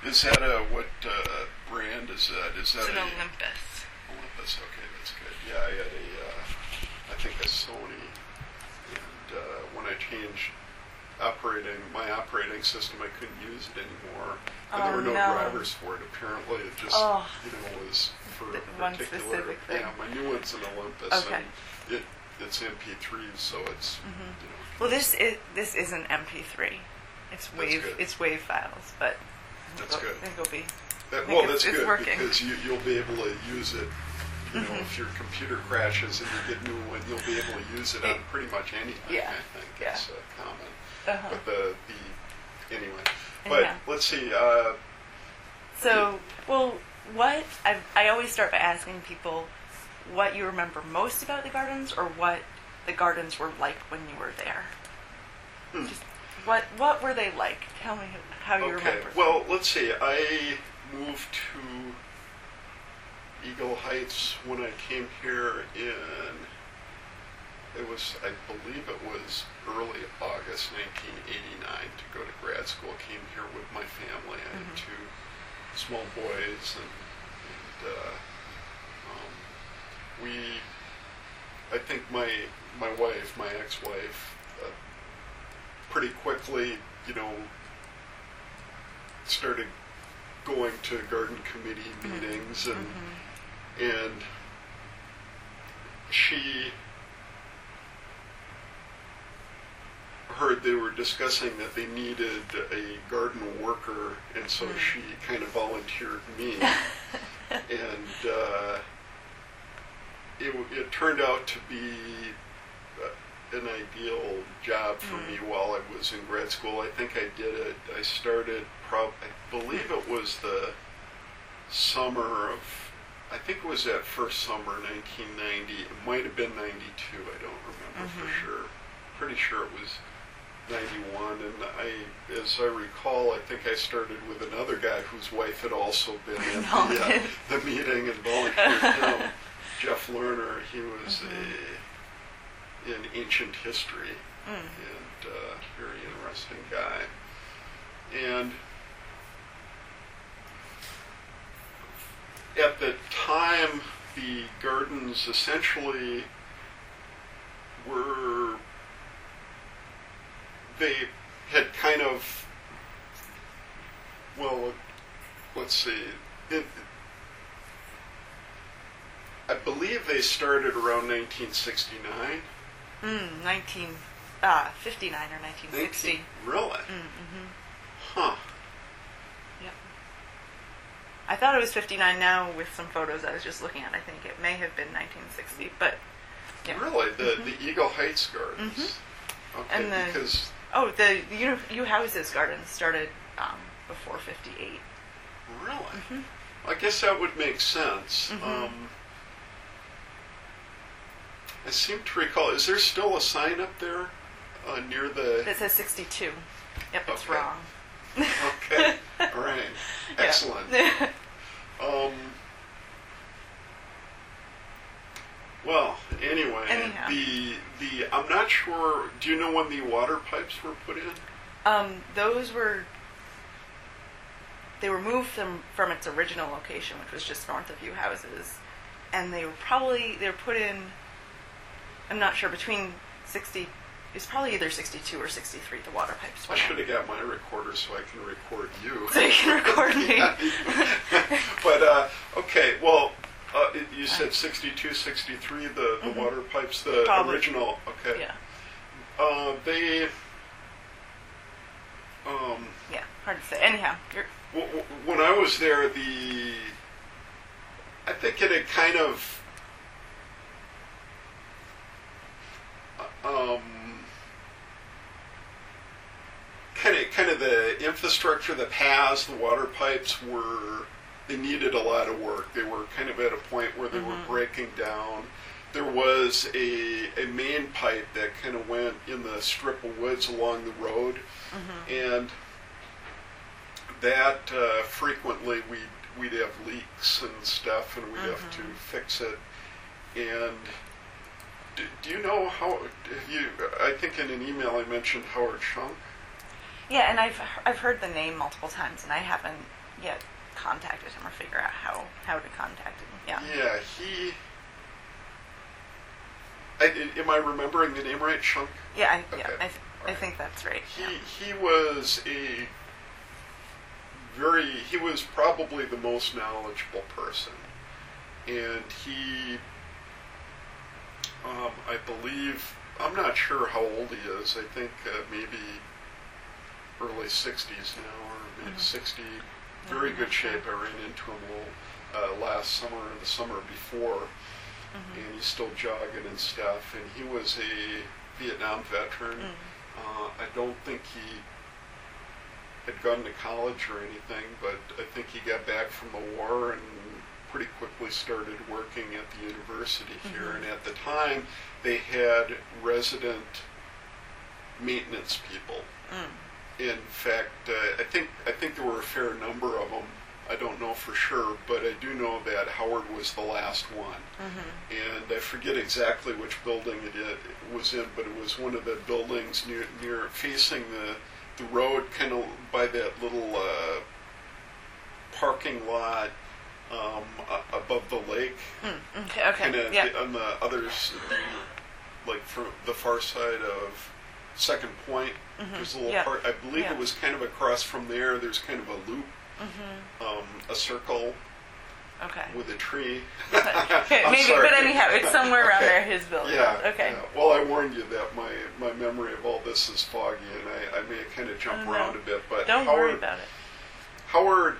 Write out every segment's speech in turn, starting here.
Is that what brand is that? Is that it's an Olympus. Olympus, okay, that's good. Yeah, I had I think a Sony, and when I changed my operating system, I couldn't use it anymore. And there were no drivers for it. Apparently, it just was for a particular. Yeah, my new one's an Olympus. Okay. And it's MP3s, so it's. Well, this is an MP3. It's wave files, but that's good. I think it'll be. That's good working. Because you'll be able to use it. If your computer crashes and you get a new one, you'll be able to use it on pretty much anything. Yeah. I think it's common. But anyway. Yeah. But let's see. What I always start by asking people what you remember most about the gardens, or what the gardens were like when you were there. Just what were they like? Tell me how you remember. Okay. Well, let's see. I moved to Eagle Heights when I came here I believe it was early August 1989 to go to grad school. Came here with my family. I had two small boys, and I think my wife, my ex-wife, pretty quickly, started going to garden committee meetings, and she heard they were discussing that they needed a garden worker, and so she kind of volunteered me. And it turned out to be an ideal job for me while I was in grad school. I think I did it. I started, I believe it was the summer of, I think it was that first summer, 1990. It might have been 92. I don't remember for sure. Pretty sure it was 91, and as I recall, I think I started with another guy whose wife had also been in the meeting and volunteered him, Jeff Lerner. He was in ancient history, and very interesting guy. And at the time, the gardens essentially were, they had kind of, well, let's see, I believe they started around 1969. 1959 or 1960. Really? Huh. Yep. I thought it was 59 now with some photos I was just looking at. I think it may have been 1960, but yeah. Really? The Eagle Heights Gardens? Okay, and because... Oh, the U Houses Gardens started before 58. Really? I guess that would make sense. I seem to recall, is there still a sign up there near the... That says 62. Yep, it's wrong. Okay, all right. Excellent. Well, anyway, I'm not sure, do you know when the water pipes were put in? They were moved from its original location, which was just north of U Houses, and they were put in, I'm not sure, between 60, it's probably either 62 or 63, the water pipes I should have got my recorder so I can record you. So you can record me. But, okay, well, you said 62, 63, the water pipes, the probably. Original, okay. Yeah. They... yeah, hard to say. Anyhow, when I was there, I think it had kind of... kind of the infrastructure, the paths, the water pipes they needed a lot of work. They were kind of at a point where they were breaking down. There was a main pipe that kind of went in the strip of woods along the road, and that frequently we'd have leaks and stuff, and we'd have to fix it. And do you know how? I think in an email I mentioned Howard Shunk. Yeah, and I've heard the name multiple times, and I haven't contacted him or figure out how to contact him. Yeah. Yeah, am I remembering the name right? Shunk? Yeah, Okay. I think that's right. He was he was probably the most knowledgeable person, and he, I believe, I'm not sure how old he is. I think maybe early 60s now, or maybe 60. Very good shape. I ran into him last summer or the summer before, and he's still jogging and stuff. And he was a Vietnam veteran. I don't think he had gone to college or anything, but I think he got back from the war and pretty quickly started working at the university here. And at the time, they had resident maintenance people. In fact, I think there were a fair number of them. I don't know for sure, but I do know that Howard was the last one. And I forget exactly which building it was in, but it was one of the buildings near facing the road, kind of by that little parking lot above the lake. Okay. Kind of on the other, like from the far side of Second Point. There's a little part. I believe it was kind of across from there. There's kind of a loop, a circle. Okay. With a tree. Maybe, sorry. But anyhow, it's somewhere around there, his building. Yeah. Okay. Yeah. Well, I warned you that my memory of all this is foggy, and I may kind of jump around a bit. But don't worry about it. Howard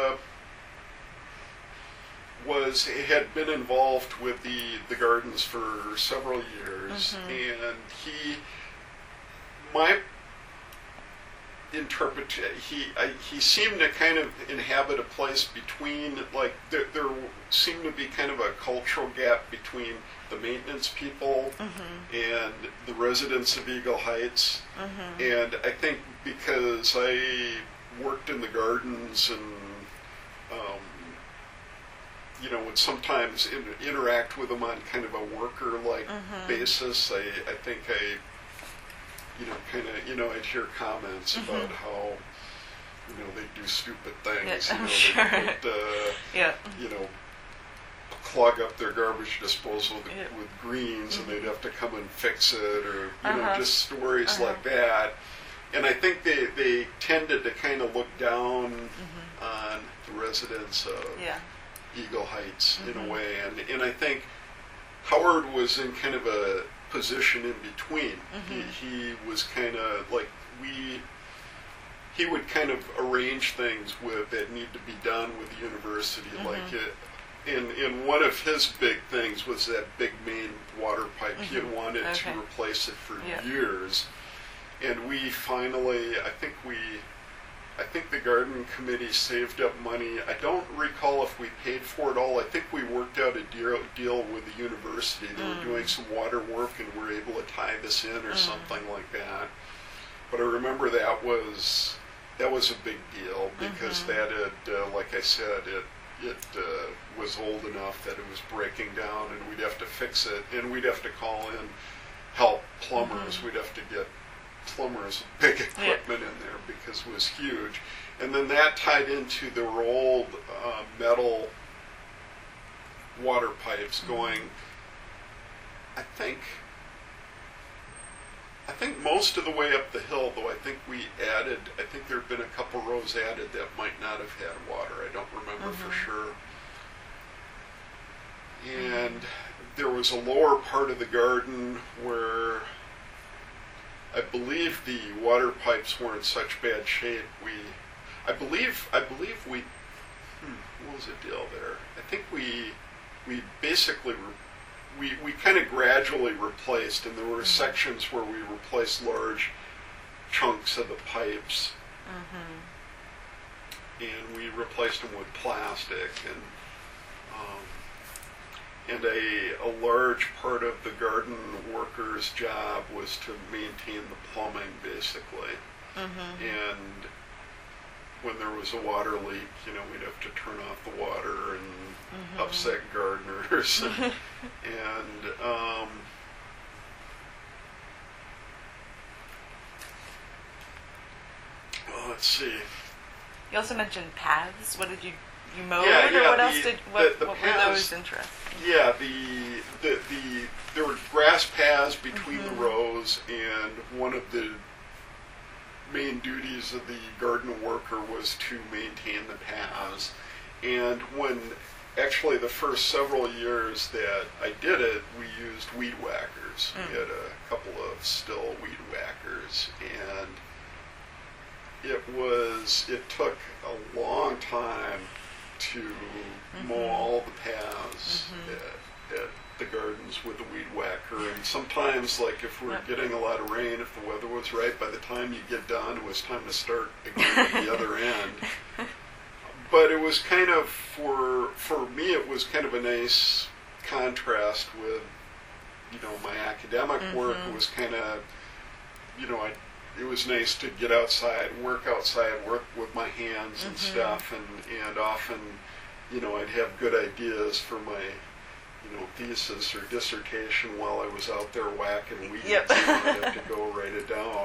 had been involved with the gardens for several years, and my he seemed to kind of inhabit a place between, like, there seemed to be kind of a cultural gap between the maintenance people and the residents of Eagle Heights. And I think because I worked in the gardens and would sometimes interact with them on kind of a worker-like basis, I think I'd hear comments about how, they do stupid things. I'm sure. They would, clog up their garbage disposal with greens, and they'd have to come and fix it, or just stories like that. And I think they tended to kind of look down on the residents of Eagle Heights in a way, and I think Howard was in kind of a position in between. He was kind of like he would kind of arrange things that need to be done with the university. Like in one of his big things was that big main water pipe. He had wanted to replace it for years, and we finally, I think the garden committee saved up money. I don't recall if we paid for it all. I think we worked out a deal with the university. They were doing some water work, and we were able to tie this in or something like that. But I remember that was a big deal, because that had, like I said, it was old enough that it was breaking down, and we'd have to fix it, and we'd have to call in help, plumbers. We'd have to get plumbers, big equipment in there, because it was huge. And then that tied into their old metal water pipes going, I think most of the way up the hill, though I think there have been a couple rows added that might not have had water. I don't remember for sure. And there was a lower part of the garden where I believe the water pipes were in such bad shape. I believe we. What was the deal there? I think we basically we kind of gradually replaced, and there were sections where we replaced large chunks of the pipes, and we replaced them with plastic, and a large part of the garden worker's job was to maintain the plumbing, basically. And when there was a water leak, we'd have to turn off the water and upset gardeners. And let's see. You also mentioned paths. What did you mowed, Yeah, or what else did, what the were paths, those interesting? Yeah, there were grass paths between the rows, and one of the main duties of the garden worker was to maintain the paths. And when actually the first several years that I did it, we used weed whackers. We had a couple of still weed whackers, and it took a long time to mow all the paths at the gardens with the weed whacker. And sometimes, like if we're getting a lot of rain, if the weather was right, by the time you get done, it was time to start again at the other end. But it was kind of, for me, it was kind of a nice contrast with, my academic work. It was kind of, it was nice to get outside, work with my hands and stuff, and often, I'd have good ideas for my, thesis or dissertation while I was out there whacking weeds. Yep. And I'd have to go write it down.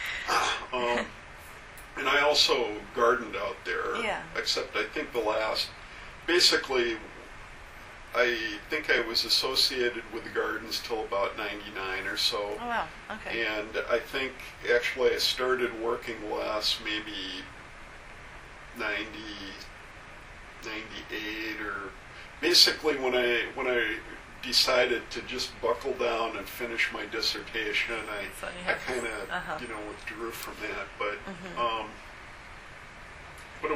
And I also gardened out there, except I think basically, I think I was associated with the gardens till about 99 or so. Oh, wow. Okay. And I think actually I started working less, maybe 90, 98, or basically when I decided to just buckle down and finish my dissertation, I kind of withdrew from that. But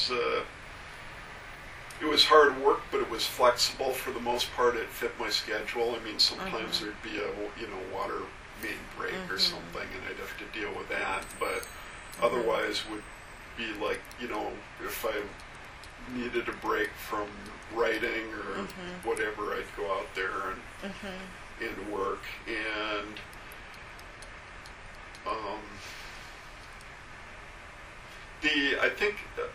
it was hard work, but it was flexible for the most part. It fit my schedule. I mean, sometimes there'd be a water main break or something, and I'd have to deal with that. But otherwise, would be like if I needed a break from writing or whatever, I'd go out there and work. And I think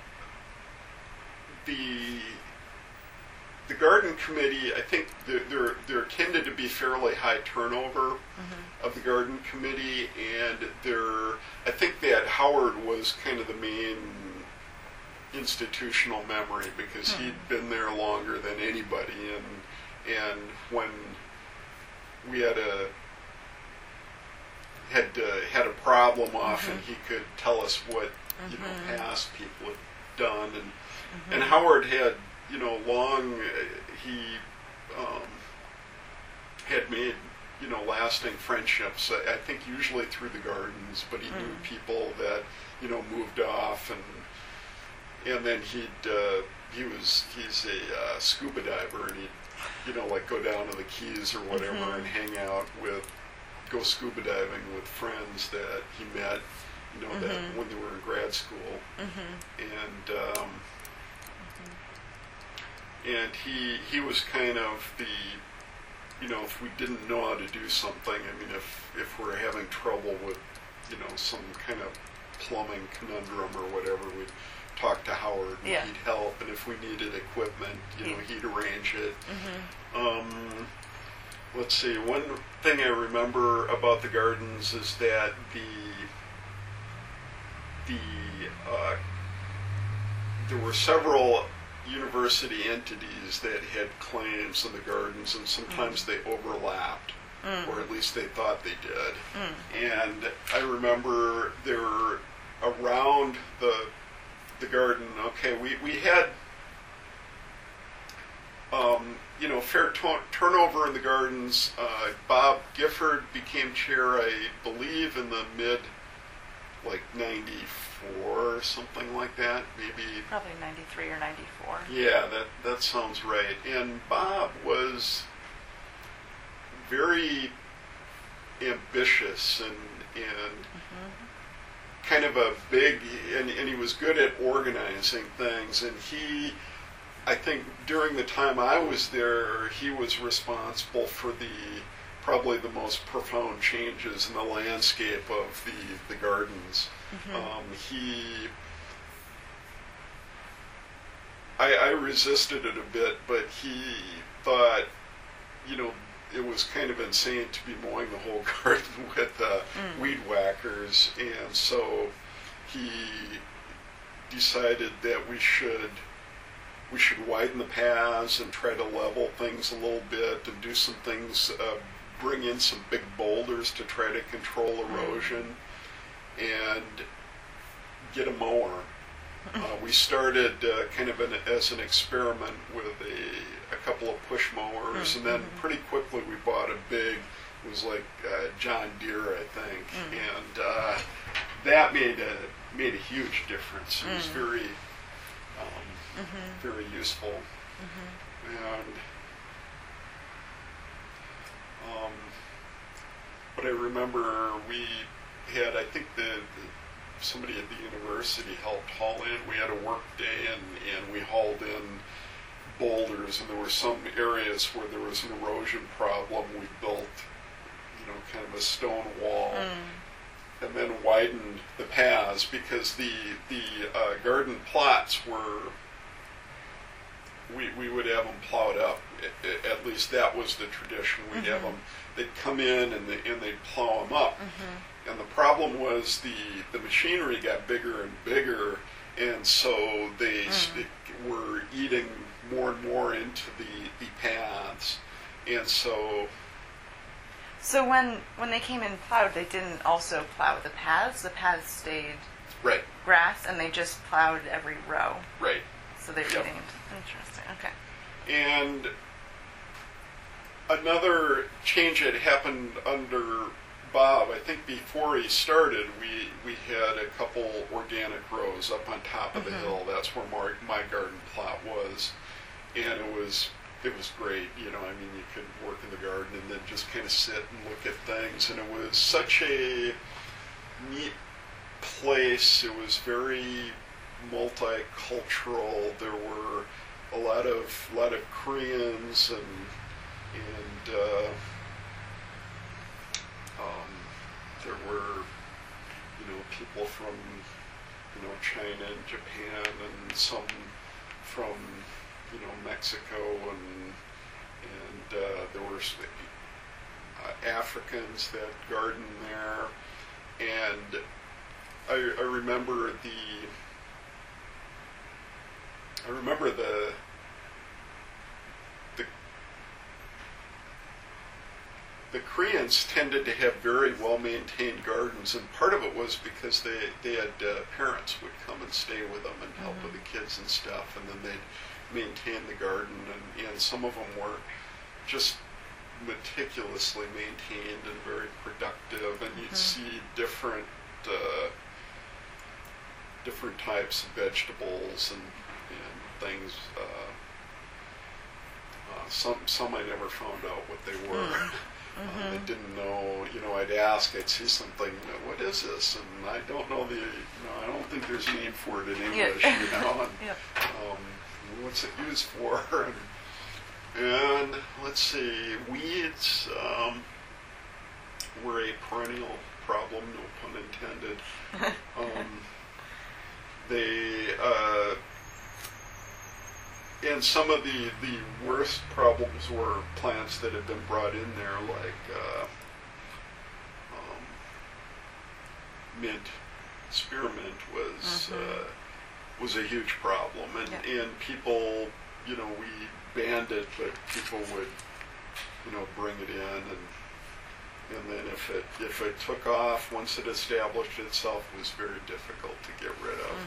the garden committee, I think there tended to be fairly high turnover of the garden committee, and I think that Howard was kind of the main institutional memory because he'd been there longer than anybody, and when we had a problem, often he could tell us what past people had done, and Howard had he had made lasting friendships. I think usually through the gardens, but he knew people that moved off, and then he's a scuba diver, and he'd like go down to the Keys or whatever and hang out go scuba diving with friends that he met that when they were in grad school, and he was kind of the if we didn't know how to do something, I mean if we're having trouble with some kind of plumbing conundrum or whatever, we'd talk to Howard and he'd help, and if we needed equipment, he'd arrange it. Let's see, one thing I remember about the gardens is that there were several university entities that had claims in the gardens, and sometimes they overlapped, or at least they thought they did. And I remember there were around the garden, we had fair turnover in the gardens. Bob Gifford became chair, I believe, in the mid 94 or something like that, maybe. Probably 93 or 94. Yeah, that sounds right. And Bob was very ambitious and kind of a big, and he was good at organizing things. And I think during the time I was there, he was responsible for probably the most profound changes in the landscape of the gardens. I resisted it a bit, but he thought, it was kind of insane to be mowing the whole garden with weed whackers, and so he decided that we should widen the paths and try to level things a little bit and do some things, bring in some big boulders to try to control erosion, and get a mower. We started kind of as an experiment with a couple of push mowers, and then pretty quickly we bought a big, it was like John Deere, I think, and that made a huge difference. It was very very useful. And but I remember we had, I think somebody at the university helped haul in. We had a work day, and we hauled in boulders, and there were some areas where there was an erosion problem. We built, kind of a stone wall, and then widened the paths, because the garden plots were, we would have them plowed up. At least that was the tradition. We'd have them, they'd come in and they'd plow them up. And the problem was the machinery got bigger and bigger, and so they were eating more and more into the paths. And so when they came in plowed, they didn't also plow the paths? The paths stayed right grass, and they just plowed every row? Right. So they're eating into... Interesting, okay. And another change had happened under Bob. I think before he started, we had a couple organic rows up on top of the hill. That's where my garden plot was, and it was great. You could work in the garden and then just kind of sit and look at things, and it was such a neat place. It was very multicultural. There were a lot of Koreans and there were people from China and Japan, and some from Mexico, and there were Africans that gardened there, and I remember the Koreans tended to have very well-maintained gardens, and part of it was because they had parents would come and stay with them and help with the kids and stuff, and then they'd maintain the garden, and some of them were just meticulously maintained and very productive, and you'd see different types of vegetables and things. Some I never found out what they were. I didn't know. I'd ask. I'd see something. What is this? And I don't know I don't think there's a name for it in English. And, what's it used for? And let's see. Weeds were a perennial problem. No pun intended. And some of the worst problems were plants that had been brought in there, like mint. Spearmint was a huge problem, and people, we banned it, but people would, bring it in, and then if it took off, once it established itself, it was very difficult to get rid of.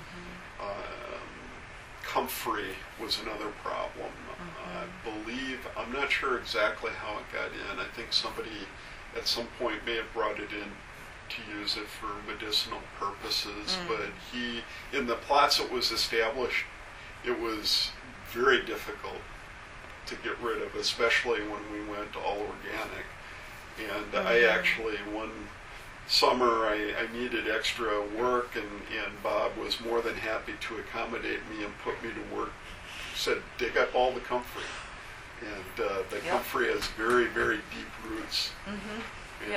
Comfrey was another problem. I'm not sure exactly how it got in. I think somebody at some point may have brought it in to use it for medicinal purposes, but in the plots it was established, it was very difficult to get rid of, especially when we went all organic. And I actually, one summer, I needed extra work, and Bob was more than happy to accommodate me and put me to work. Said, dig up all the comfrey. And the comfrey has very, very deep roots. And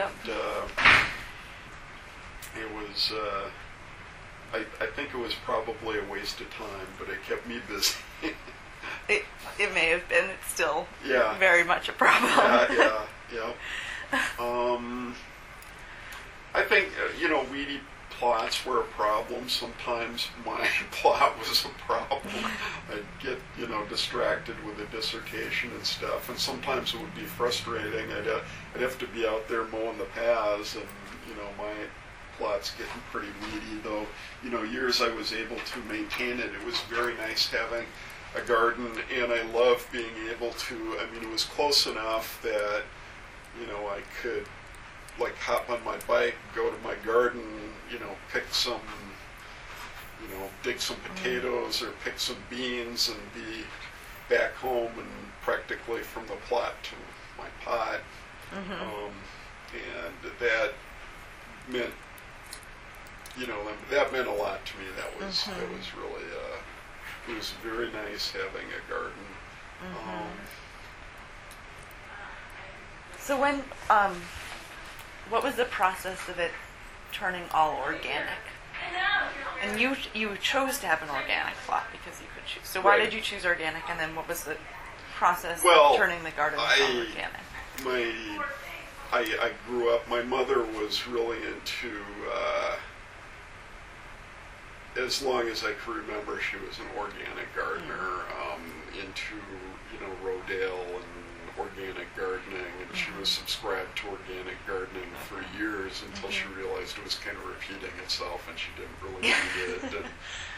it was, I think it was probably a waste of time, but it kept me busy. It may have been. It's still very much a problem. I think, weedy plots were a problem. Sometimes my plot was a problem. I'd get, distracted with a dissertation and stuff, and sometimes it would be frustrating. I'd have to be out there mowing the paths, and, my plot's getting pretty weedy, though, years I was able to maintain it. It was very nice having a garden, and I love being able to, it was close enough that, I could, hop on my bike, go to my garden, pick some, dig some potatoes or pick some beans and be back home and practically from the plot to my pot. And that meant, that meant a lot to me. That was really, it was very nice having a garden. So when, what was the process of it turning all organic? And you chose to have an organic plot because you could choose. So why did you choose organic, and then what was the process of turning the garden all organic? I grew up, my mother was really into, as long as I can remember, she was an organic gardener, into, Rodale and organic gardening, and she was subscribed to organic gardening for years until she realized it was kind of repeating itself and she didn't really need it.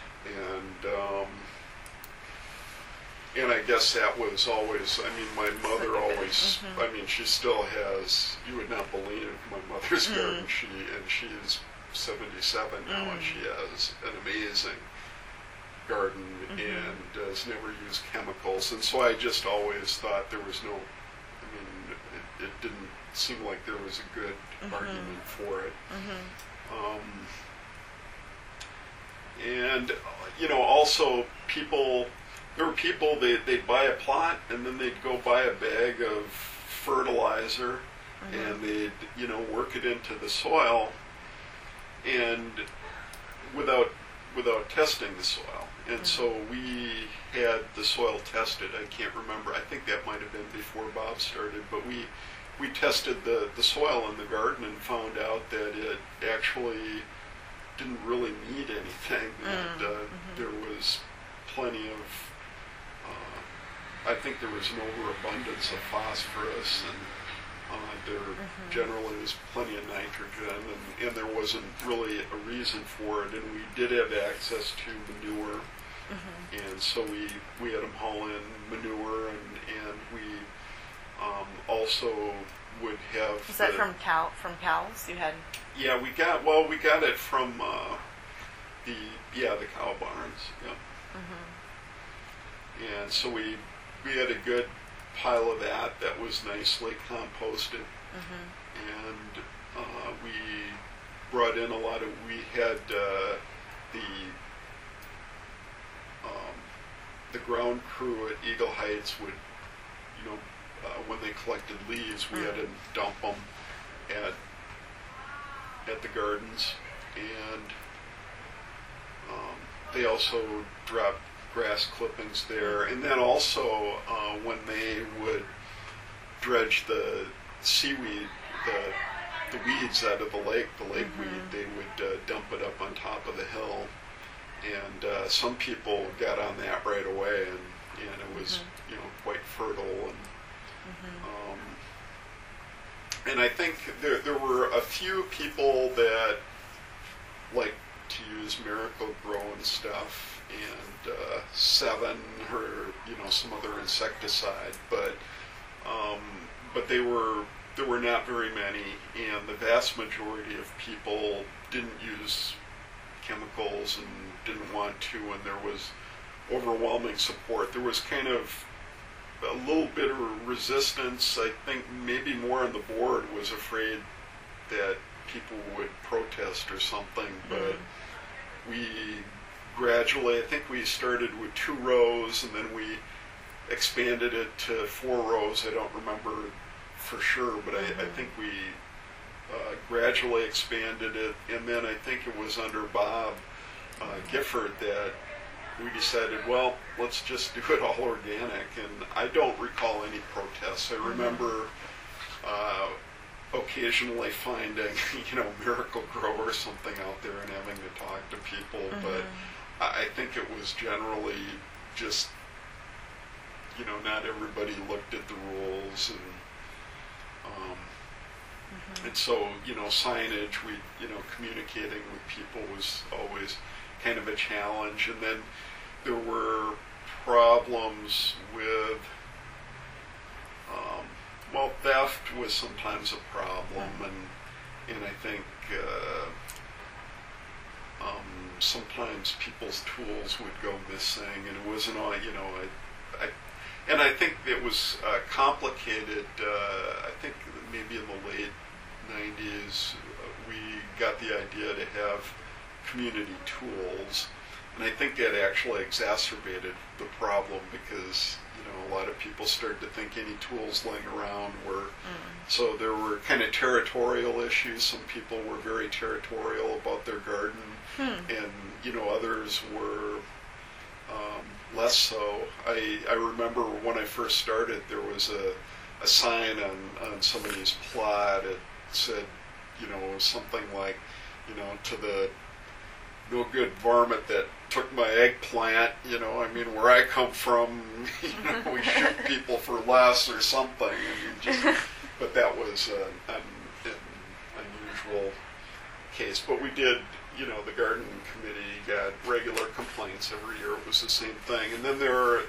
And I guess that was always, my mother always, she still has, you would not believe my mother's garden, she is 77 now, and she has an amazing garden and has never used chemicals, and so I just always thought there was no, it didn't seem like there was a good argument for it. And, also there were people, they'd buy a plot and then they'd go buy a bag of fertilizer and they'd, work it into the soil and without testing the soil. And so we had the soil tested. I can't remember. I think that might have been before Bob started, but we tested the soil in the garden and found out that it actually didn't really need anything. And there was plenty of, I think there was an overabundance of phosphorus, and there generally was plenty of nitrogen, and there wasn't really a reason for it. And we did have access to manure, and so we had them haul in manure, and we also would have. Was that from cows? You had. Yeah, we got it from the cow barns. Yeah. And so we had a good pile of that was nicely composted, and we brought in a lot of. We had the ground crew at Eagle Heights would, when they collected leaves, we had to dump them at the gardens, and they also dropped grass clippings there. And then also when they would dredge the seaweed, the weeds out of the lake weed, they would dump it up on top of the hill. And some people got on that right away, and it was quite fertile. And I think there were a few people that like to use Miracle-Gro and stuff, and Sevin or some other insecticide, but there were not very many, and the vast majority of people didn't use chemicals and didn't want to, and there was overwhelming support. There was kind of a little bit of resistance. I think maybe more on the board was afraid that people would protest or something, but we gradually, I think we started with 2 rows and then we expanded it to 4 rows. I don't remember for sure, but I think we gradually expanded it, and then I think it was under Bob Gifford that we decided, well, let's just do it all organic, and I don't recall any protests. I remember occasionally finding, Miracle Grow or something out there and having to talk to people, but I think it was generally just, not everybody looked at the rules, and so, signage, communicating with people was always kind of a challenge, and then there were problems with, theft was sometimes a problem, and I think sometimes people's tools would go missing, and it wasn't all, and I think it was complicated. I think maybe in the late 90s we got the idea to have community tools, and I think that actually exacerbated the problem because a lot of people started to think any tools laying around were so there were kind of territorial issues. Some people were very territorial about their garden, and others were less so. I remember when I first started, there was a sign on somebody's plot. It said, something like, to the no good varmint that took my eggplant, where I come from, we shoot people for less or something. But that was an unusual case. But we did, the garden committee got regular complaints every year. It was the same thing. And then there are,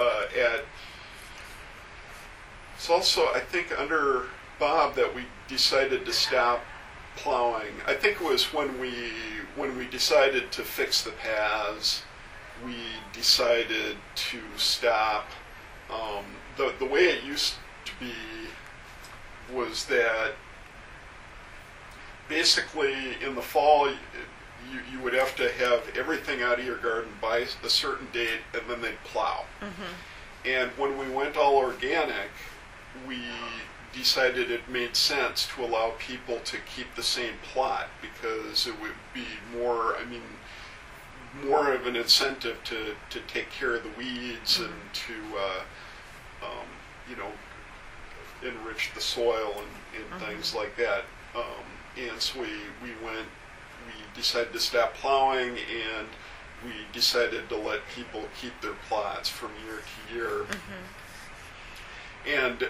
it's also, I think, under Bob that we decided to stop plowing. I think it was when we decided to fix the paths, we decided to stop. The way it used to be was that basically in the fall you would have to have everything out of your garden by a certain date, and then they'd plow. And when we went all organic, we decided it made sense to allow people to keep the same plot because it would be more of an incentive to take care of the weeds and to enrich the soil and things like that. And so we decided to stop plowing, and we decided to let people keep their plots from year to year. And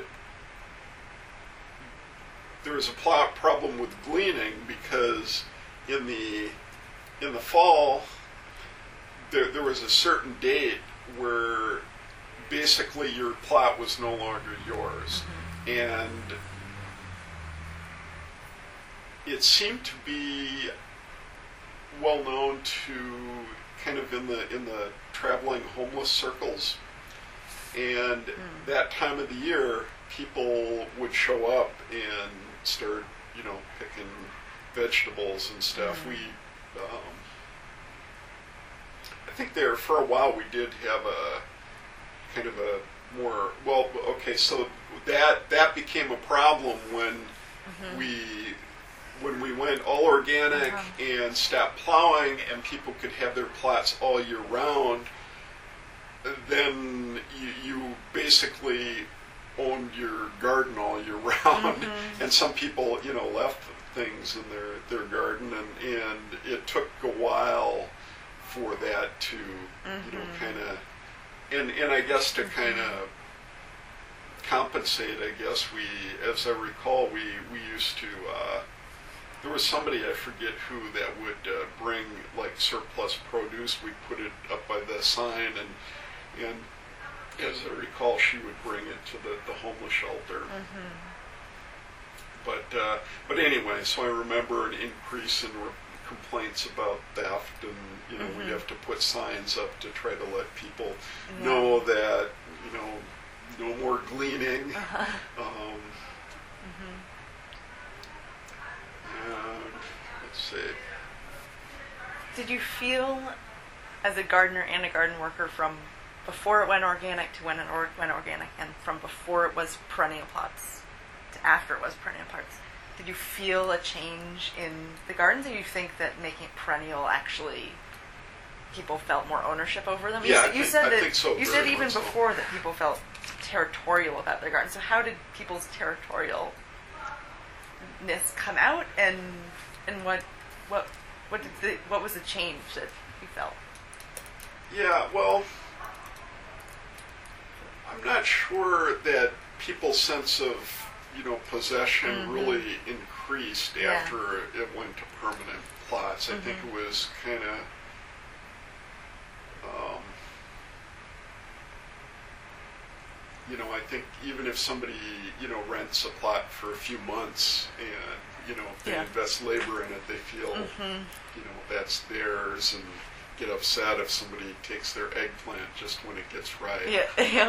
there was a problem with gleaning because in the fall there was a certain date where basically your plot was no longer yours, and it seemed to be well known to kind of in the traveling homeless circles, and that time of the year people would show up and start picking vegetables and stuff. We I think there for a while we did have a kind of a more so that became a problem when we went all organic and stopped plowing, and people could have their plots all year round. Then you basically owned your garden all year round, and some people left things in their garden, and it took a while for that to kind of and I guess to kind of compensate. I guess as I recall, we used to. There was somebody, I forget who, that would bring like surplus produce. We'd put it up by the sign, and as I recall, she would bring it to the homeless shelter. But anyway, so I remember an increase in complaints about theft, and we'd have to put signs up to try to let people know that no more gleaning. Let's see. Did you feel, as a gardener and a garden worker, from before it went organic to when it went organic, and from before it was perennial plots to after it was perennial plots, did you feel a change in the gardens, or do you think that making it perennial actually people felt more ownership over them? Yeah, you said I think so. You said even before that people felt territorial about their gardens. So how did people's territorial competitiveness come out, and what was the change that you felt? Yeah, well, I'm not sure that people's sense of, possession really increased after it went to permanent plots. I think it was kind of, I think even if somebody, rents a plot for a few months and, if they invest labor in it, they feel, that's theirs, and get upset if somebody takes their eggplant just when it gets ripe. Yeah.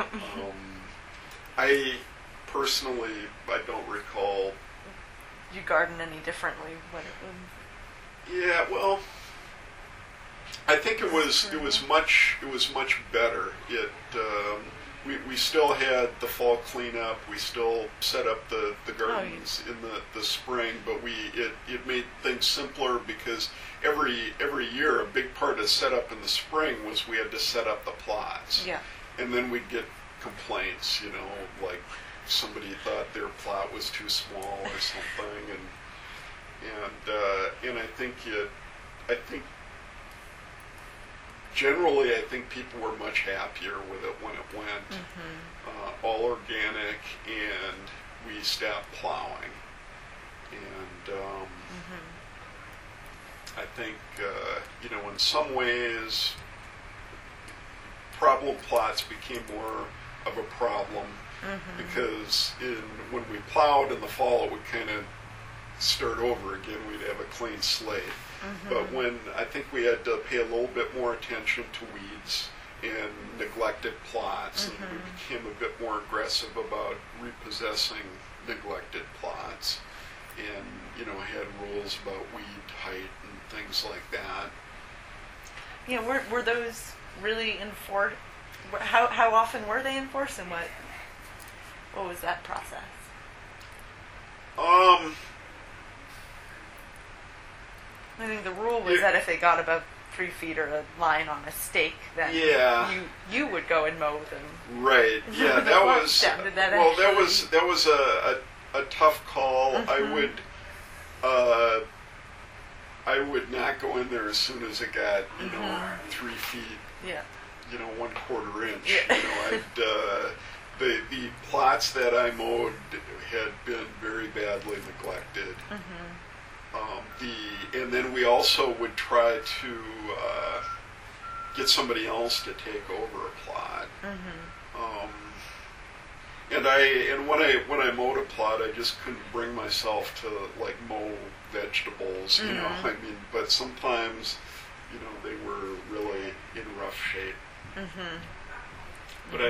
I personally, I don't recall. You garden any differently when it Yeah, well, I think it was much better. We still had the fall cleanup. We still set up the gardens in the spring, but it made things simpler because every year a big part of setup in the spring was we had to set up the plots. Yeah. And then we'd get complaints, like somebody thought their plot was too small or something, and I think generally, I think people were much happier with it when it went all organic, and we stopped plowing. And I think, in some ways, problem plots became more of a problem because when we plowed in the fall, it would kind of start over again. We'd have a clean slate. But when I think we had to pay a little bit more attention to weeds and neglected plots, and we became a bit more aggressive about repossessing neglected plots, and had rules about weed height and things like that. Yeah, were those really enforced? How often were they enforced, and what was that process? I think the rule was that if they got above 3 feet or a line on a stake, then you would go and mow them. Right. Yeah, that was that was a tough call. I would not go in there as soon as it got 3 feet. Yeah. 1/4 inch. The plots that I mowed had been very badly neglected. And then we also would try to get somebody else to take over a plot. And when I mowed a plot, I just couldn't bring myself to mow vegetables. But sometimes they were really in rough shape. But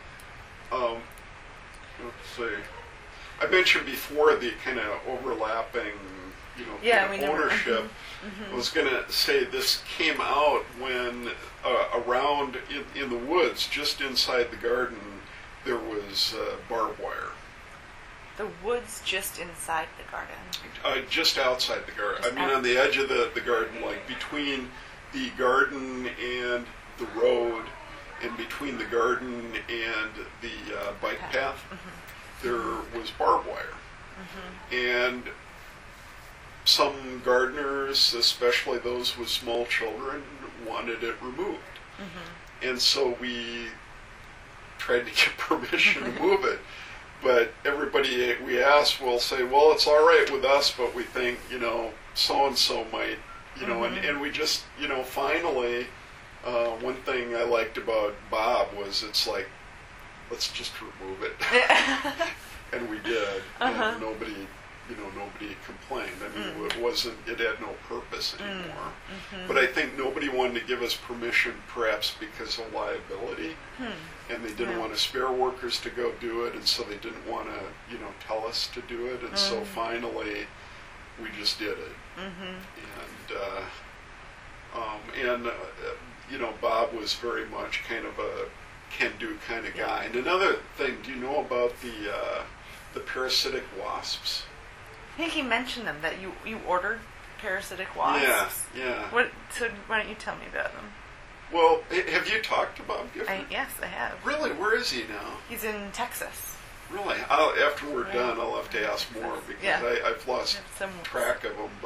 let's see. I mentioned before the kind of overlapping, ownership. I was going to say this came out when around in the woods, just inside the garden, there was barbed wire. The woods just inside the garden? Just outside the garden. On the edge of the garden, like between the garden and the road, and between the garden and the bike path, there was barbed wire. And some gardeners, especially those with small children, wanted it removed. And so we tried to get permission to move it. But everybody we asked will say, well, it's all right with us, but we think, so-and-so might, and we just, finally, one thing I liked about Bob was it's like, let's just remove it. And we did. And nobody complained. It had no purpose anymore. But I think nobody wanted to give us permission, perhaps because of liability. And they didn't want to spare workers to go do it, and so they didn't want to, tell us to do it. And so finally, we just did it. And Bob was very much kind of a can-do kind of guy. And another thing, do you know about the parasitic wasps? I think he mentioned them, that you ordered parasitic wasps. Yeah. So why don't you tell me about them? Well, have you talked to Bob Gifford? Yes, I have. Really? Where is he now? He's in Texas. Really, after we're done, I'll have to ask more because I've lost track of them.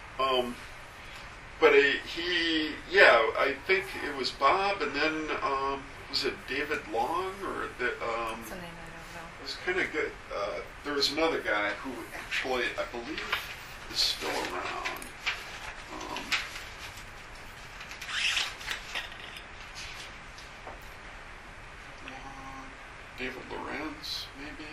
But I think it was Bob, and then was it David Long or the? That's a name I don't know. It was kind of good. There was another guy who actually, I believe, is still around. David Lorenz, maybe.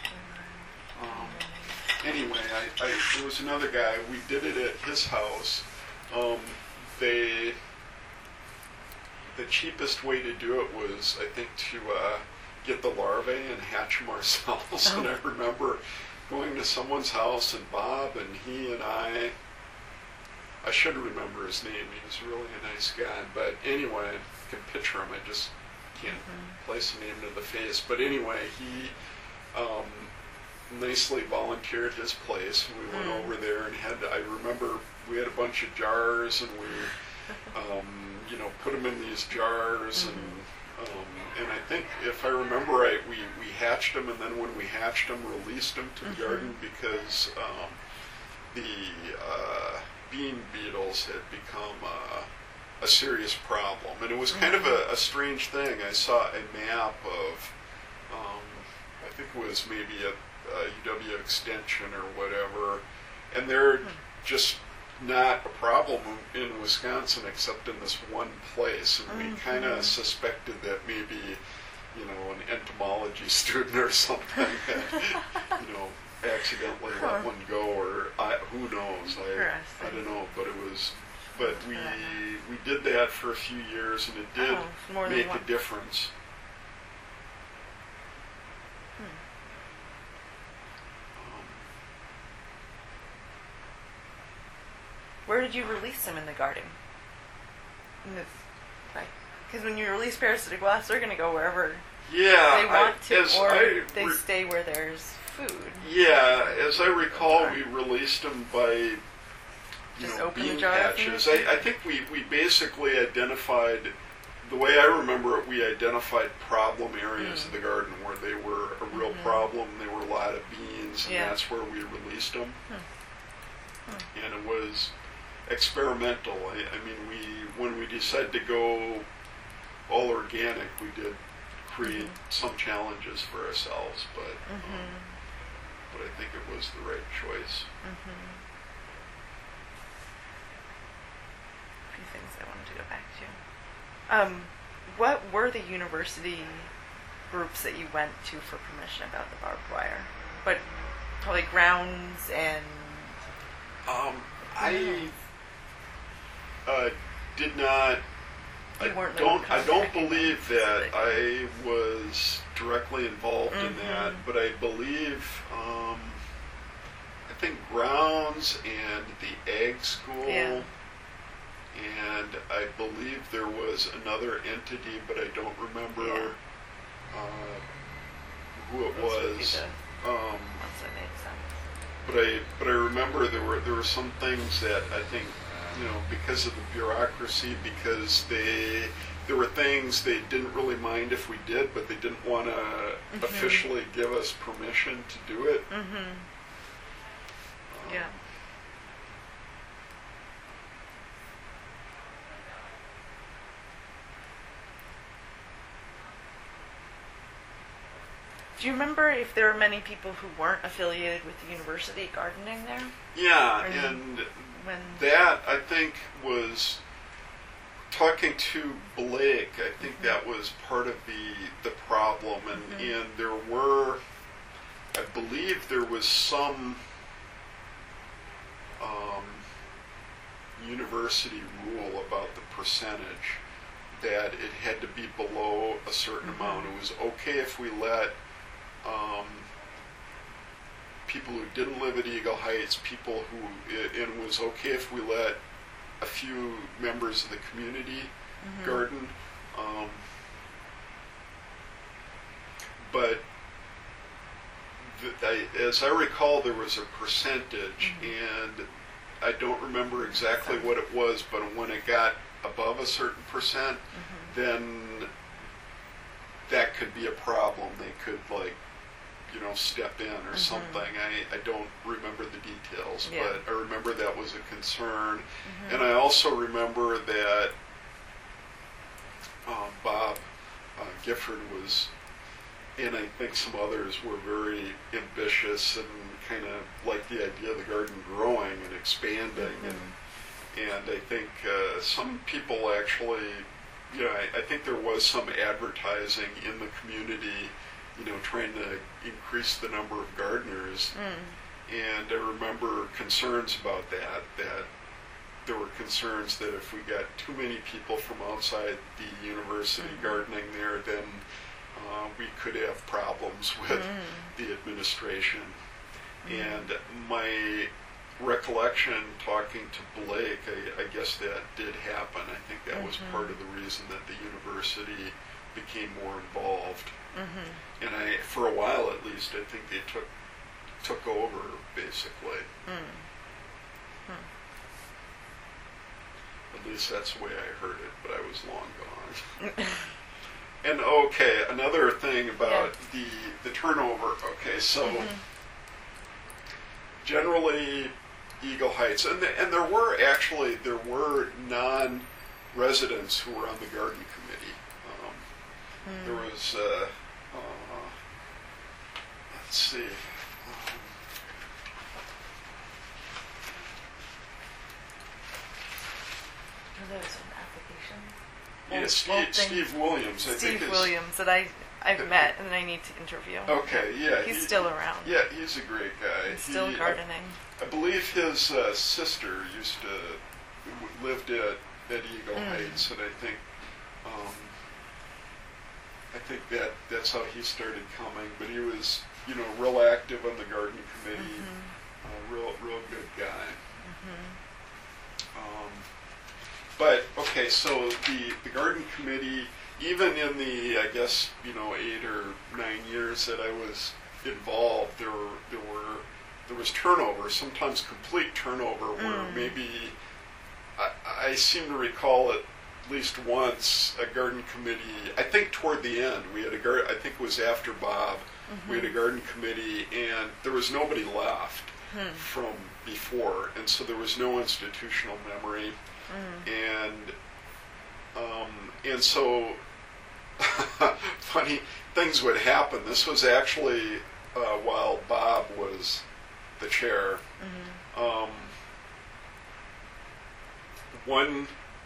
Anyway, there was another guy. We did it at his house. The cheapest way to do it was, I think, to get the larvae and hatch them ourselves. And I remember going to someone's house, and Bob and he and I should remember his name. He was really a nice guy. But anyway, I can picture him. I just can't place a name to the face. But anyway, he nicely volunteered his place, and we went over there and I remember we had a bunch of jars, and we put them in these jars, and I think, if I remember right, we hatched them, and then when we hatched them, released them to the garden because the bean beetles had become a serious problem. And it was kind of a strange thing. I saw a map of, I think it was maybe a UW Extension or whatever, and they're just not a problem in Wisconsin except in this one place, and we kind of suspected that maybe, an entomology student or something had, accidentally let one go, or who knows, I don't know, but we did that for a few years, and it did make a difference. Where did you release them in the garden? Because when you release parasitic wasps, they're going to go wherever they want to, or they stay where there's food. Yeah, as I recall, we released them by bean patches. I think we basically identified, the way I remember it, we identified problem areas of the garden where they were a real problem. There were a lot of beans, and that's where we released them. And it was experimental. I mean, when we decided to go all organic, we did create some challenges for ourselves, but I think it was the right choice. A few things I wanted to go back to. What were the university groups that you went to for permission about the barbed wire? But probably grounds and... I did not. I don't believe that I was directly involved in that, but I believe I think grounds and the egg school, and I believe there was another entity, but I don't remember who it was. But I remember there were some things that I think, because of the bureaucracy, because there were things they didn't really mind if we did, but they didn't want to officially give us permission to do it. Do you remember if there were many people who weren't affiliated with the university gardening there? Yeah, and that, I think, was talking to Blake. I think that was part of the problem, and there were, I believe there was some university rule about the percentage that it had to be below a certain amount. It was okay if we let people who didn't live at Eagle Heights, people who, and it was okay if we let a few members of the community garden, but as I recall, there was a percentage, and I don't remember exactly what it was, but when it got above a certain percent, then that could be a problem. They could step in or something. I don't remember the details, Yeah. but I remember that was a concern. And I also remember that Bob Gifford was, and I think some others were very ambitious and kind of liked the idea of the garden growing and expanding. And I think some people actually, I think there was some advertising in the community, trying to increase the number of gardeners. And I remember concerns about that there were concerns that if we got too many people from outside the university gardening there, then we could have problems with the administration. And my recollection, talking to Blake, I guess that did happen. I think that was part of the reason that the university became more involved. And for a while at least, I think they took over, basically. At least that's the way I heard it, but I was long gone. And okay, another thing about the turnover. Okay, so generally Eagle Heights, and there were non-residents who were on the garden committee. There was let's see. There was an application. Yeah, Steve Williams. I think Williams that I've met and I need to interview. Okay, yeah. He's still around. Yeah, he's a great guy. He's still gardening. I believe his sister lived at Eagle Heights, and I think that's how he started coming. But he was, real active on the garden committee. Real good guy. But okay, so the garden committee, even in the 8 or 9 years that I was involved, there was turnover, sometimes complete turnover, where maybe I seem to recall at least once a garden committee. I think toward the end we had I think it was after Bob. We had a garden committee, and there was nobody left from before, and so there was no institutional memory. And so funny things would happen. This was actually while Bob was the chair. One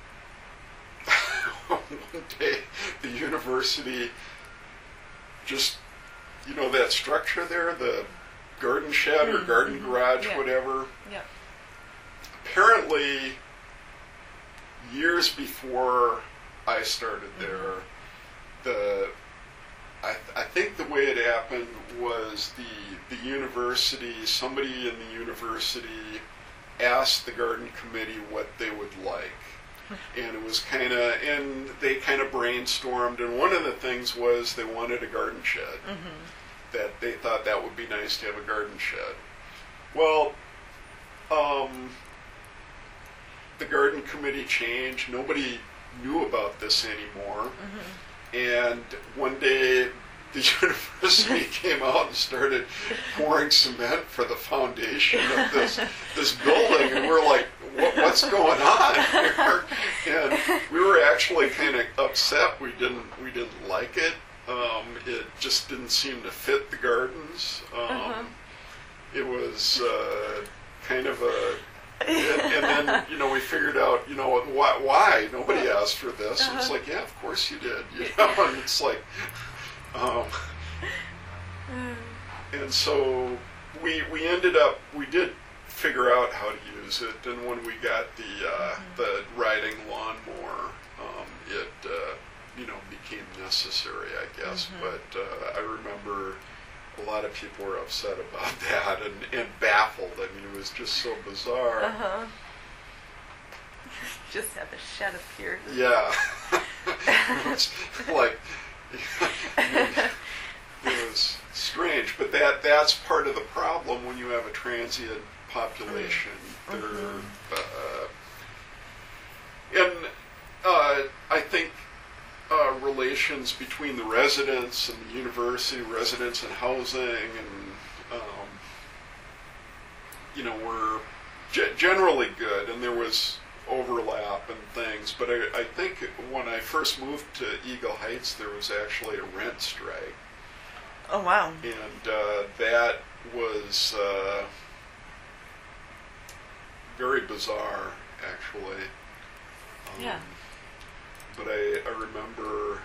day, the university just, that structure there, the garden shed or garden garage, whatever. Apparently, years before I started there, I think the way it happened was the university, somebody in the university asked the garden committee what they would like. And it was and they kind of brainstormed, and one of the things was they wanted a garden shed. That they thought that would be nice to have a garden shed. Well, the garden committee changed. Nobody knew about this anymore. And one day, the university came out and started pouring cement for the foundation of this building, and we're like, what's going on here? And we were actually kind of upset. We didn't like it. It just didn't seem to fit the gardens. It was kind of a... And then, we figured out, why? Nobody asked for this. And it's like, yeah, of course you did. And it's like... and so we did figure out how to use it, and when we got the riding lawnmower, it became necessary, I guess. But I remember a lot of people were upset about that and baffled. I mean, it was just so bizarre. Just have a shed appear. Yeah. It was like, it was strange, but that's part of the problem when you have a transient population. And I think relations between the residents and the university, residents and housing, and were generally good, and there was overlap and things. But I think when I first moved to Eagle Heights, there was actually a rent strike. Oh, wow. And that was very bizarre, actually. Yeah. But I remember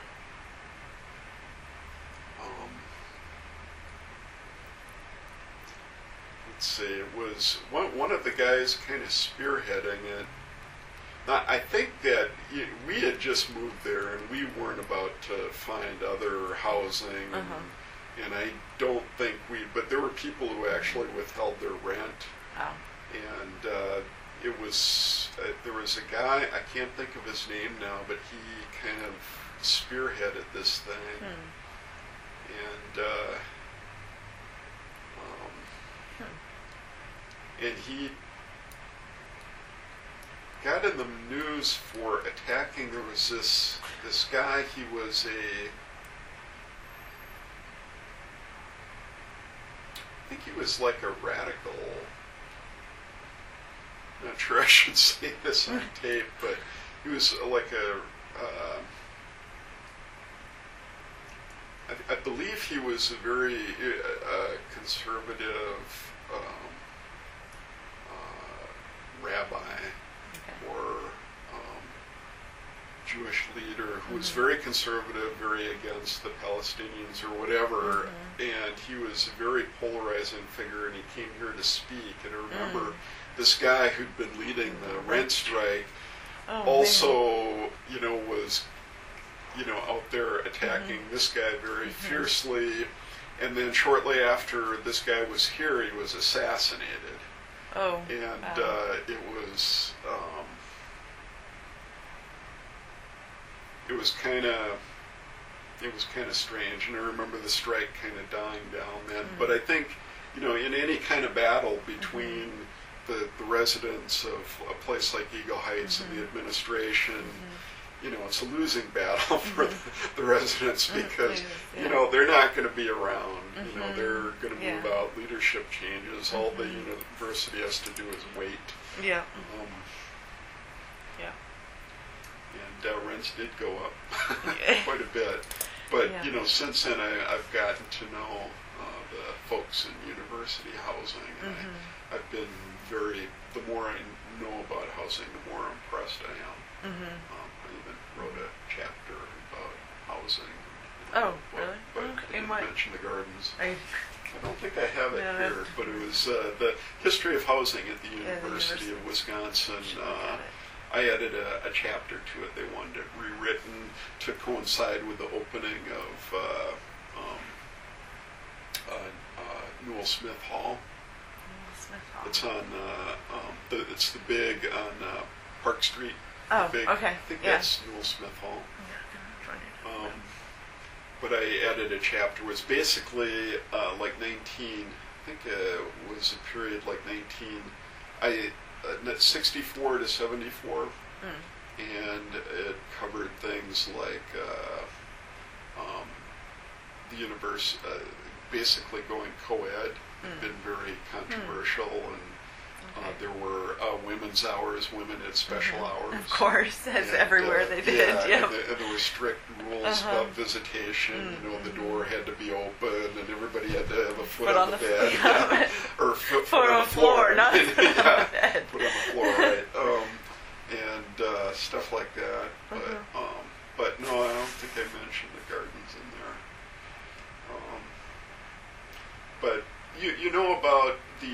let's see, it was one of the guys kind of spearheading it. Now, I think that we had just moved there and we weren't about to find other housing, and I don't think but there were people who actually withheld their rent. Wow. And it was there was a guy, I can't think of his name now, but he kind of spearheaded this thing. And he got in the news for attacking. There was this guy. He was I think he was like a radical. I'm not sure I should say this on tape, but he was like I believe he was a very conservative rabbi or Jewish leader who was very conservative, very against the Palestinians or whatever, and he was a very polarizing figure, and he came here to speak. And I remember this guy who'd been leading the rent strike also, was, out there attacking this guy very fiercely. And then shortly after this guy was here, he was assassinated. Oh. And it was kind of strange, and I remember the strike kind of dying down then. But I think, in any kind of battle between the residents of a place like Eagle Heights and the administration, it's a losing battle for the residents because, they're not going to be around. They're going to move out, leadership changes. All the university has to do is wait. Yeah. And rents did go up quite a bit. But, since then I've gotten to know the folks in university housing. And I've been the more I know about housing, the more impressed I am. I even wrote a chapter about housing. Oh, really? But I didn't mention the gardens. I don't think I have it here, but it was the history of housing at the University of Wisconsin. I added a chapter to it. They wanted it rewritten to coincide with the opening of Newell Smith Hall. It's on it's the big on Park Street. Oh, big, okay. I think that's Newell Smith Hall. But I added a chapter. It was basically like 19. I think it was a period like 64 to 74, and it covered things like the universe basically going co-ed had been very controversial, and there were women's hours, women had special hours. Of course, as everywhere they did. Yeah, and there were strict rules about visitation. The door had to be open, and everybody had to have a foot on the bed, or foot on the floor, not foot on the bed. Foot on the floor, right? And stuff like that. But no, I don't think I mentioned the gardens in there. But you know about the.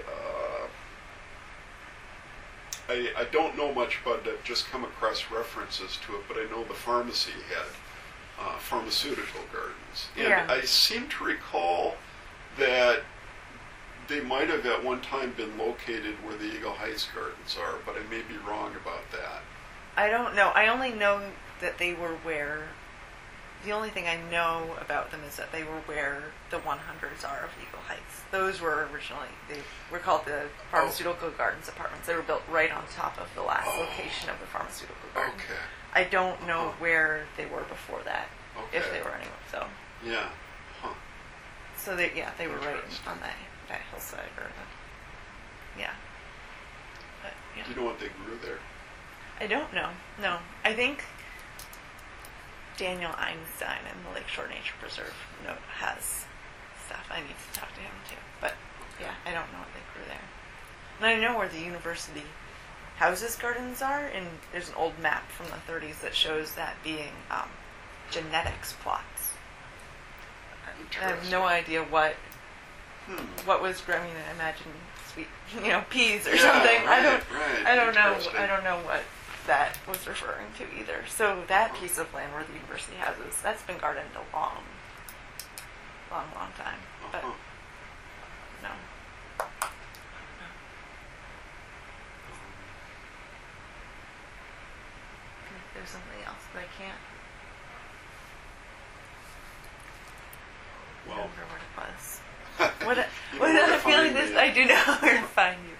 I don't know much about it. I've just come across references to it, but I know the pharmacy had pharmaceutical gardens. And I seem to recall that they might have at one time been located where the Eagle Heights Gardens are, but I may be wrong about that. I don't know. I only know that they were where... The only thing I know about them is that they were where the 100s are of Eagle Heights. Those were originally, they were called the Pharmaceutical Gardens Apartments. They were built right on top of the last location of the Pharmaceutical Garden. Okay. I don't know where they were before that. Okay. if they were anywhere. So Yeah. Huh. so they were right Interesting. on that hillside or the, yeah. But yeah. Do you know what they grew there? I don't know. No, I think Daniel Einstein in the Lakeshore Nature Preserve has stuff. I need to talk to him too. But yeah, I don't know what they grew there. And I know where the university houses gardens are, and there's an old map from the 30s that shows that being genetics plots. I have no idea what was growing. I imagine sweet, peas or something. Right, I don't know. Interesting. I don't know what that was referring to either. So that piece of land where the university houses, that's been gardened a long time. But no. There's something else that I can't Well, remember what it was. you know where to I feel like find this. me. I do know where to find you.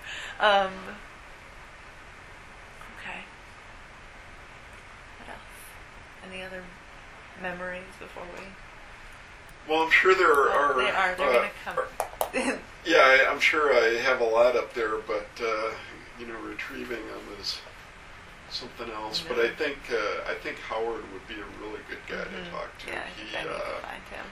Okay. What else? Any other memories before we? Well, I'm sure there are. They are. They're going to come. Yeah, I'm sure I have a lot up there, but retrieving them is something else. Yeah. But I think Howard would be a really good guy to talk to. Yeah, I think I need to find him.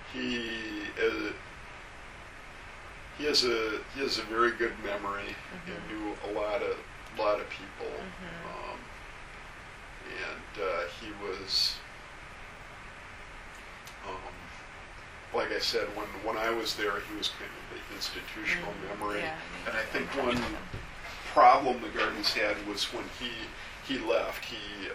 He has a very good memory and knew a lot of people, and he was. Like I said, when I was there, he was kind of the institutional memory. Yeah, and I think one problem the Gardens had was when he left.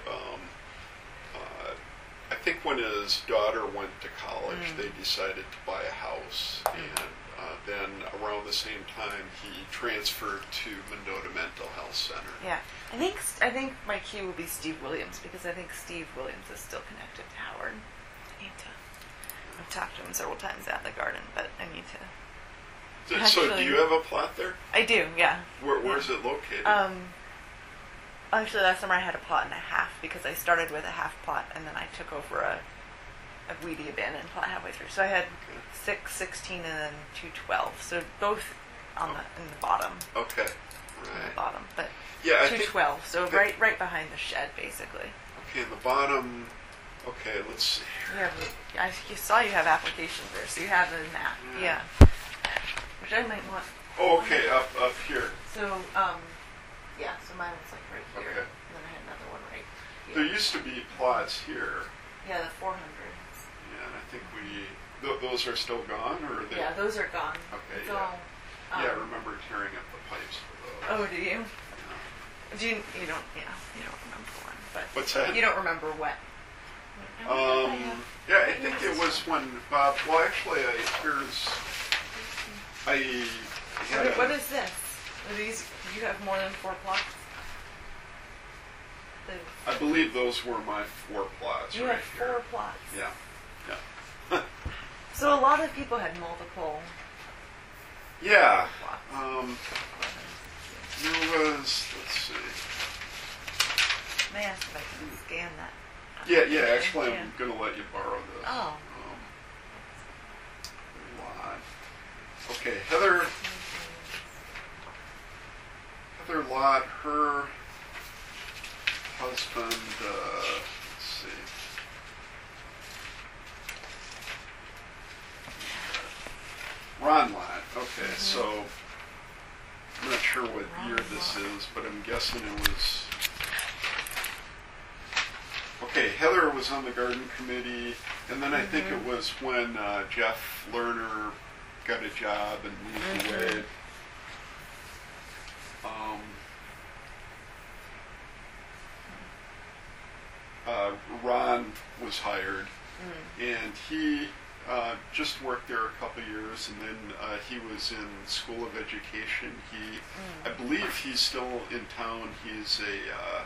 I think when his daughter went to college, they decided to buy a house, and then around the same time, he transferred to Mendota Mental Health Center. Yeah, I think my cue will be Steve Williams, because I think Steve Williams is still connected to Howard. I've talked to him several times at the garden, but I need to. So do you have a plot there? I do, yeah. Where's it located? Actually, last summer I had a plot and a half, because I started with a half plot and then I took over a weedy abandoned plot halfway through. So I had 6, 16, and then 2, 12. So both in the bottom. Okay, On right. the bottom, but Yeah, I 2, think 12. So right behind the shed, basically. Okay, in the bottom. Okay, let's see. You saw you have applications there, so you have a map. Yeah. Which I might want. Oh, okay, up here. So, so mine was like right here. Okay. And then I had another one right here. There used to be plots here. Yeah, the 400s. Yeah, and I think those are still gone, or are they? Yeah, those are gone. Okay, It's yeah. all, Yeah, I remember tearing up the pipes for those. Oh, do you? Yeah. Do you don't? Yeah, you don't remember one, but What's that? you don't remember what? Yeah, I think it was when Bob. Well, actually, I had What is this? Are these? Do you have more than 4 plots? I believe those were my 4 plots You right have 4 here. plots. Yeah. So a lot of people had multiple Yeah. plots. There was. Let's see. May I ask if I can scan that? Yeah. Actually, Yeah. I'm going to let you borrow this. Oh. Lot. Okay, Heather Lott, her husband. Let's see. Ron Lott. Okay, so I'm not sure what year this is, but I'm guessing it was. Okay, Heather was on the garden committee, and then I think it was when Jeff Lerner got a job and moved away. Ron was hired, and he just worked there a couple years, and then he was in School of Education. I believe he's still in town. He's a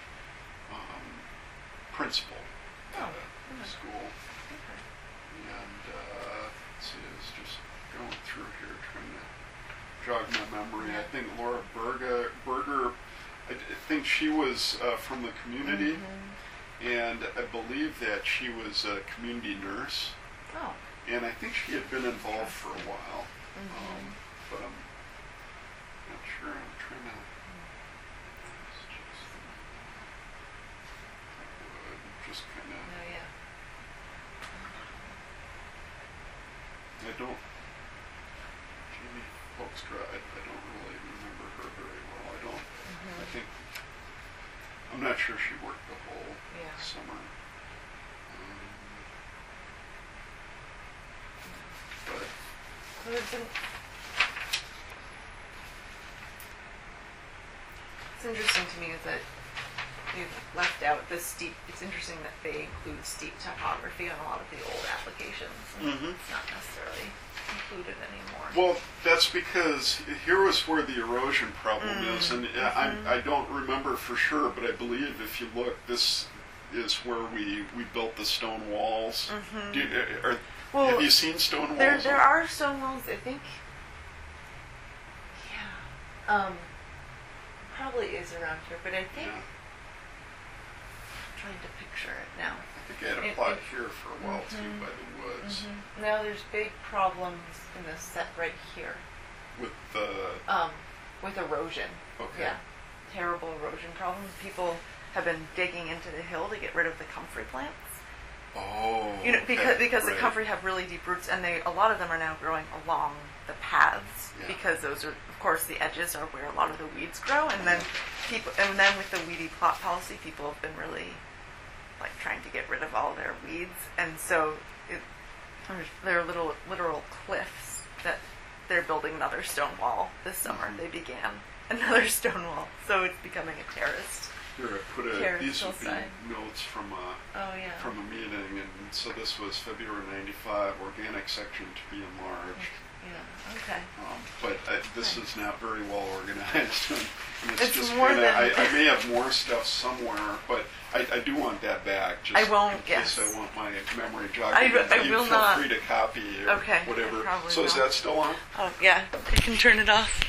principal at a school. And let's see, I was just going through here trying to jog my memory. I think Laura Berger, I think she was from the community. and I believe that she was a community nurse, Oh. and I think she had been involved for a while, but I'm not sure. I'm trying to. Just kind of. Oh yeah. I don't. Jamie Hoekstra, I don't really remember her very well. I don't. I think. I'm not sure she worked the whole summer. But. It's interesting to me is that you've left out the steep. It's interesting that they include steep topography on a lot of the old applications. It's not necessarily included anymore. Well, that's because here was where the erosion problem is, and I don't remember for sure, but I believe if you look, this is where we built the stone walls. Have you seen stone walls? There are stone walls, I think. Yeah. Probably is around here, but I think. Yeah. I'm trying to picture it now. I think I had a plot here for a while too, by the woods. Now there's big problems in this set right here. With the. With erosion. Okay. Yeah. Terrible erosion problems. People have been digging into the hill to get rid of the comfrey plants. Oh. Because the comfrey have really deep roots, and a lot of them are now growing along the paths because those are, of course, the edges are where a lot of the weeds grow, and then with the weedy plot policy, people have been really trying to get rid of all their weeds, and so there are literal cliffs that they're building another stone wall this summer. They began another stone wall, so it's becoming a terraced. Here, I put these would be notes from a meeting, and so this was February '95, organic section to be enlarged. Yeah, okay. But this is not very well organized, and it's just more kind of. than I may have more stuff somewhere, but I do want that back. Just I won't. In case yes. I want my memory jogged. I will feel not. free to copy or whatever. I probably So will. is that still on? Oh yeah, you can turn it off.